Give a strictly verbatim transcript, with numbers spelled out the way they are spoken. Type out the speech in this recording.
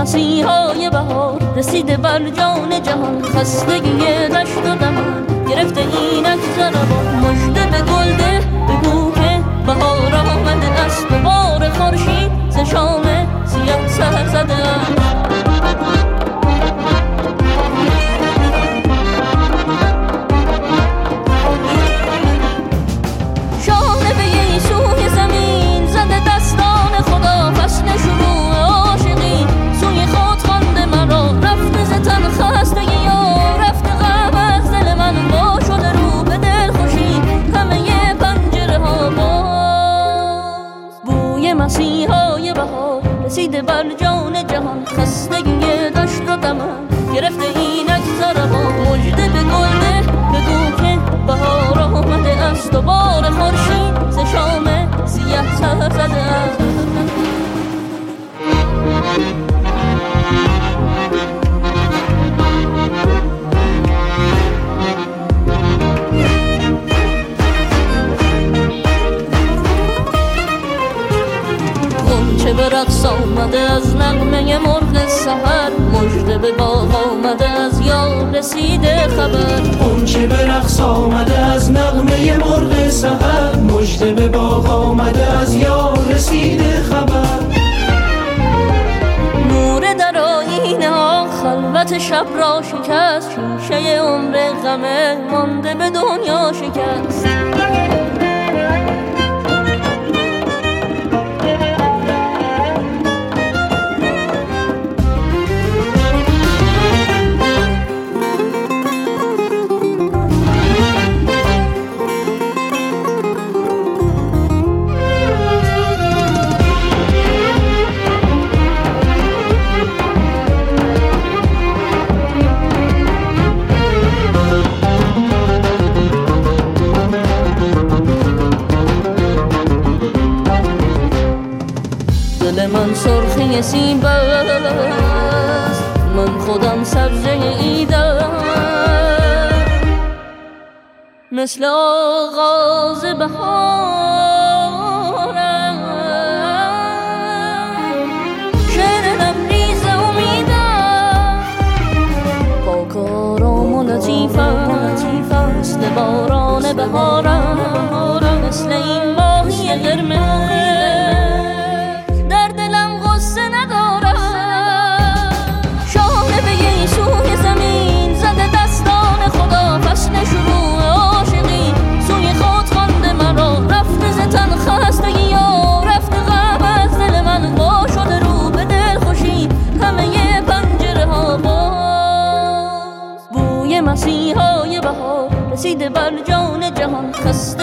مسیحای بهار رسیده بر جان جهان، خستگی دشت و دمن گرفته اینک زربان. مژده به گلده بگو که بهار آمده است و بار خورشید ز شام سیاه سر زده است. شانه به یه سوی زمین زده دستان خدا، فصل شروع عاشقی سوی خود خوانده مرا. رفته ز تن خستگی ها رفته غم از دل من، با شده رو به دل خوشی همه ی پنجره ها باز. بوی مسیحای بهار رسیده بر جان جهان، خستگی دشت و دمن گرفته اینک زربان. مژده به گلده بگو که بهار آمده است و بار خورشید ز شام سیاه سر زده است. غنچه به رقص آمده از نغمه مرغ سحر، مژده به باغ آمده از یار رسیده خبر. غنچه به رقص آمده از نغمه مرغ سحر، مژده به باغ آمده از یار رسیده خبر. نور در آیینه ها خلوت شب را شکست، شیشه عمر غمه مانده به دنیا شکست. دل من سرخی سیب است، من خودم سبزه ایدم، مثل آغاز بهارم. شعر لبریز امیدم پاک آرام و لطیفم، مثل باران بهارم، مثل این ماهی قرمز مسیحای بهار رسیده بر جان جهان. خسته